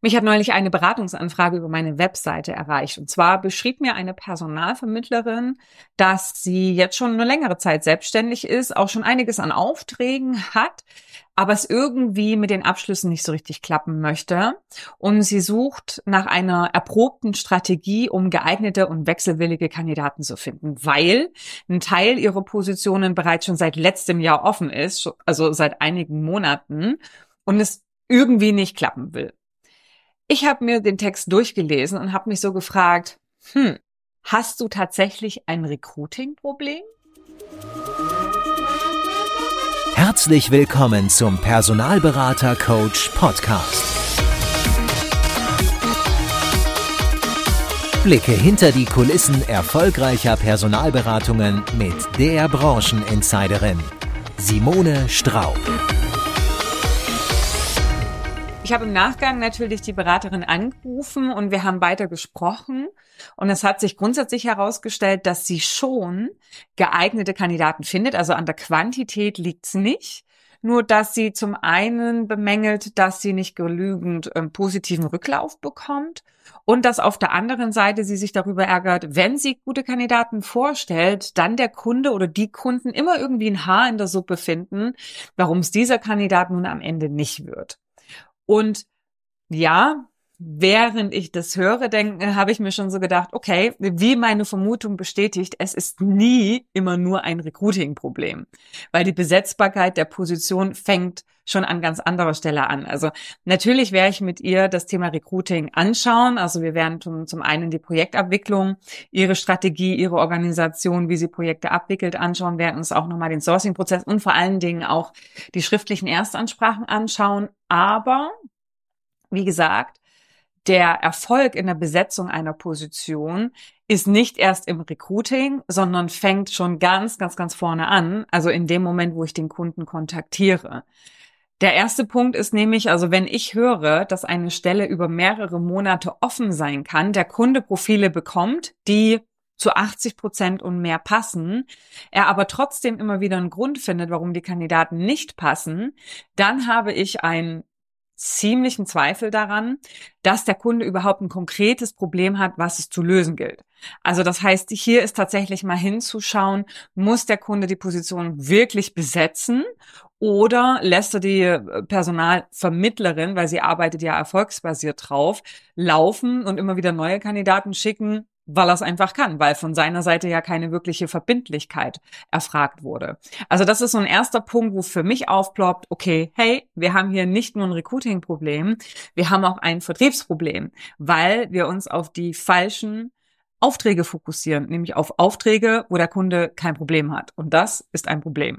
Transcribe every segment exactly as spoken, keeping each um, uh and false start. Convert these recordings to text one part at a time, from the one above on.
Mich hat neulich eine Beratungsanfrage über meine Webseite erreicht. Und zwar beschrieb mir eine Personalvermittlerin, dass sie jetzt schon eine längere Zeit selbstständig ist, auch schon einiges an Aufträgen hat, aber es irgendwie mit den Abschlüssen nicht so richtig klappen möchte. Und sie sucht nach einer erprobten Strategie, um geeignete und wechselwillige Kandidaten zu finden, weil ein Teil ihrer Positionen bereits schon seit letztem Jahr offen ist, also seit einigen Monaten, und es irgendwie nicht klappen will. Ich habe mir den Text durchgelesen und habe mich so gefragt, hm, hast du tatsächlich ein Recruiting-Problem? Herzlich willkommen zum Personalberater Coach Podcast. Blicke hinter die Kulissen erfolgreicher Personalberatungen mit der Brancheninsiderin Simone Straub. Ich habe im Nachgang natürlich die Beraterin angerufen und wir haben weiter gesprochen. Und es hat sich grundsätzlich herausgestellt, dass sie schon geeignete Kandidaten findet. Also an der Quantität liegt es nicht. Nur, dass sie zum einen bemängelt, dass sie nicht genügend ähm, positiven Rücklauf bekommt. Und dass auf der anderen Seite sie sich darüber ärgert, wenn sie gute Kandidaten vorstellt, dann der Kunde oder die Kunden immer irgendwie ein Haar in der Suppe finden, warum es dieser Kandidat nun am Ende nicht wird. Und ja, während ich das höre, denke, habe ich mir schon so gedacht, okay, wie meine Vermutung bestätigt, es ist nie immer nur ein Recruiting-Problem, weil die Besetzbarkeit der Position fängt schon an ganz anderer Stelle an. Also natürlich werde ich mit ihr das Thema Recruiting anschauen. Also wir werden zum, zum einen die Projektabwicklung, ihre Strategie, ihre Organisation, wie sie Projekte abwickelt, anschauen, werden uns auch nochmal den Sourcing-Prozess und vor allen Dingen auch die schriftlichen Erstansprachen anschauen. Aber, wie gesagt, der Erfolg in der Besetzung einer Position ist nicht erst im Recruiting, sondern fängt schon ganz, ganz, ganz vorne an, also in dem Moment, wo ich den Kunden kontaktiere. Der erste Punkt ist nämlich, also wenn ich höre, dass eine Stelle über mehrere Monate offen sein kann, der Kunde Profile bekommt, die zu achtzig Prozent und mehr passen, er aber trotzdem immer wieder einen Grund findet, warum die Kandidaten nicht passen, dann habe ich einen ziemlichen Zweifel daran, dass der Kunde überhaupt ein konkretes Problem hat, was es zu lösen gilt. Also das heißt, hier ist tatsächlich mal hinzuschauen, muss der Kunde die Position wirklich besetzen oder lässt er die Personalvermittlerin, weil sie arbeitet ja erfolgsbasiert drauf, laufen und immer wieder neue Kandidaten schicken, weil er es einfach kann, weil von seiner Seite ja keine wirkliche Verbindlichkeit erfragt wurde. Also das ist so ein erster Punkt, wo für mich aufploppt, okay, hey, wir haben hier nicht nur ein Recruiting-Problem, wir haben auch ein Vertriebsproblem, weil wir uns auf die falschen Aufträge fokussieren, nämlich auf Aufträge, wo der Kunde kein Problem hat. Und das ist ein Problem.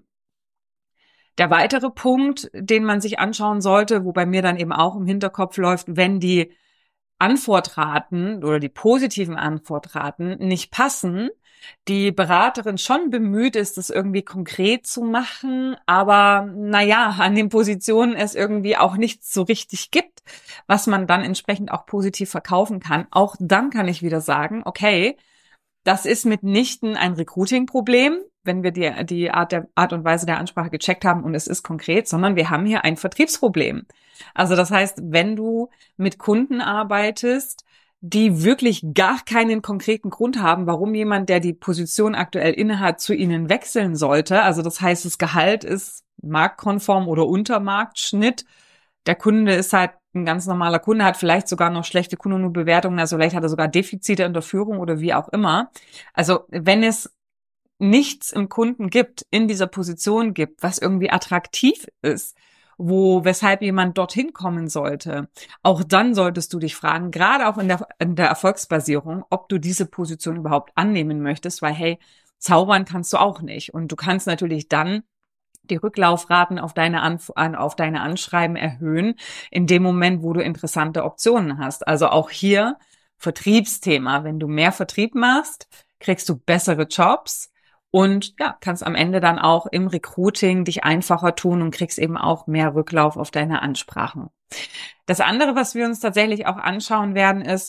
Der weitere Punkt, den man sich anschauen sollte, wo bei mir dann eben auch im Hinterkopf läuft, wenn die Antwortraten oder die positiven Antwortraten nicht passen, die Beraterin schon bemüht ist, das irgendwie konkret zu machen, aber naja, an den Positionen es irgendwie auch nichts so richtig gibt, was man dann entsprechend auch positiv verkaufen kann. Auch dann kann ich wieder sagen, okay, das ist mitnichten ein Recruiting-Problem, wenn wir die, die Art, der, Art und Weise der Ansprache gecheckt haben und es ist konkret, sondern wir haben hier ein Vertriebsproblem. Also das heißt, wenn du mit Kunden arbeitest, die wirklich gar keinen konkreten Grund haben, warum jemand, der die Position aktuell innehat, zu ihnen wechseln sollte, also das heißt, das Gehalt ist marktkonform oder unter Marktschnitt, der Kunde ist halt ein ganz normaler Kunde, hat vielleicht sogar noch schlechte Kununu-Bewertungen, also vielleicht hat er sogar Defizite in der Führung oder wie auch immer. Also wenn es nichts im Kunden gibt, in dieser Position gibt, was irgendwie attraktiv ist, wo, weshalb jemand dorthin kommen sollte, auch dann solltest du dich fragen, gerade auch in der, in der Erfolgsbasierung, ob du diese Position überhaupt annehmen möchtest, weil hey, zaubern kannst du auch nicht. Und du kannst natürlich dann die Rücklaufraten auf deine, Anf- auf deine Anschreiben erhöhen, in dem Moment, wo du interessante Optionen hast. Also auch hier Vertriebsthema. Wenn du mehr Vertrieb machst, kriegst du bessere Jobs und ja, kannst am Ende dann auch im Recruiting dich einfacher tun und kriegst eben auch mehr Rücklauf auf deine Ansprachen. Das andere, was wir uns tatsächlich auch anschauen werden, ist,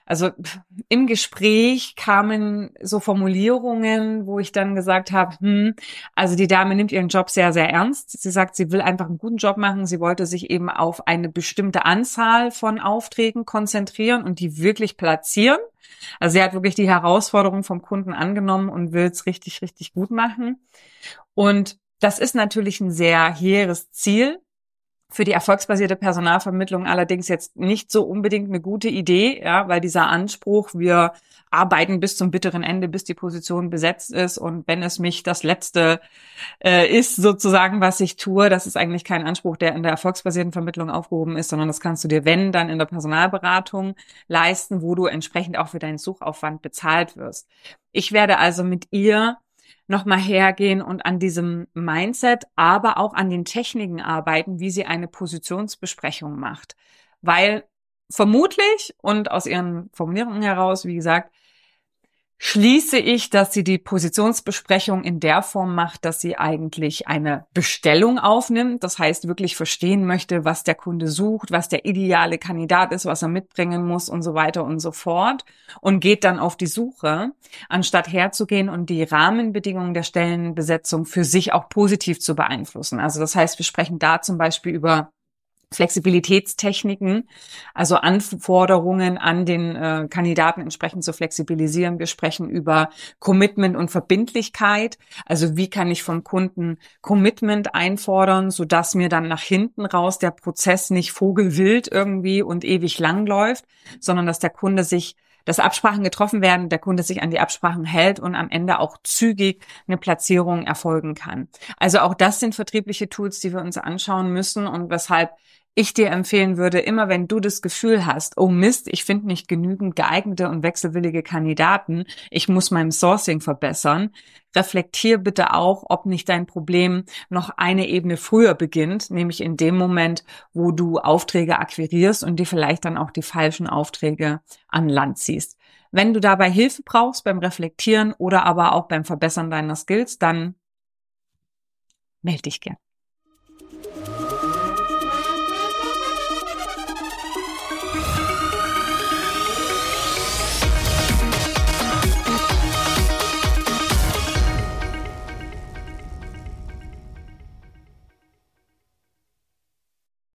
Also im Gespräch kamen so Formulierungen, wo ich dann gesagt habe, hm, also die Dame nimmt ihren Job sehr, sehr ernst. Sie sagt, sie will einfach einen guten Job machen. Sie wollte sich eben auf eine bestimmte Anzahl von Aufträgen konzentrieren und die wirklich platzieren. Also sie hat wirklich die Herausforderung vom Kunden angenommen und will es richtig, richtig gut machen. Und das ist natürlich ein sehr hehres Ziel. Für die erfolgsbasierte Personalvermittlung allerdings jetzt nicht so unbedingt eine gute Idee, ja, weil dieser Anspruch, wir arbeiten bis zum bitteren Ende, bis die Position besetzt ist und wenn es mich das Letzte äh, ist, sozusagen, was ich tue, das ist eigentlich kein Anspruch, der in der erfolgsbasierten Vermittlung aufgehoben ist, sondern das kannst du dir, wenn, dann in der Personalberatung leisten, wo du entsprechend auch für deinen Suchaufwand bezahlt wirst. Ich werde also mit ihr nochmal hergehen und an diesem Mindset, aber auch an den Techniken arbeiten, wie sie eine Positionsbesprechung macht. Weil vermutlich und aus ihren Formulierungen heraus, wie gesagt, schließe ich, dass sie die Positionsbesprechung in der Form macht, dass sie eigentlich eine Bestellung aufnimmt. Das heißt, wirklich verstehen möchte, was der Kunde sucht, was der ideale Kandidat ist, was er mitbringen muss und so weiter und so fort. Und geht dann auf die Suche, anstatt herzugehen und die Rahmenbedingungen der Stellenbesetzung für sich auch positiv zu beeinflussen. Also das heißt, wir sprechen da zum Beispiel über Flexibilitätstechniken, also Anforderungen an den äh, Kandidaten entsprechend zu flexibilisieren. Wir sprechen über Commitment und Verbindlichkeit. Also wie kann ich vom Kunden Commitment einfordern, sodass mir dann nach hinten raus der Prozess nicht vogelwild irgendwie und ewig lang läuft, sondern dass der Kunde sich dass Absprachen getroffen werden, der Kunde sich an die Absprachen hält und am Ende auch zügig eine Platzierung erfolgen kann. Also auch das sind vertriebliche Tools, die wir uns anschauen müssen und weshalb ich dir empfehlen würde, immer wenn du das Gefühl hast, oh Mist, ich finde nicht genügend geeignete und wechselwillige Kandidaten, ich muss mein Sourcing verbessern, reflektier bitte auch, ob nicht dein Problem noch eine Ebene früher beginnt, nämlich in dem Moment, wo du Aufträge akquirierst und dir vielleicht dann auch die falschen Aufträge an Land ziehst. Wenn du dabei Hilfe brauchst beim Reflektieren oder aber auch beim Verbessern deiner Skills, dann melde dich gern.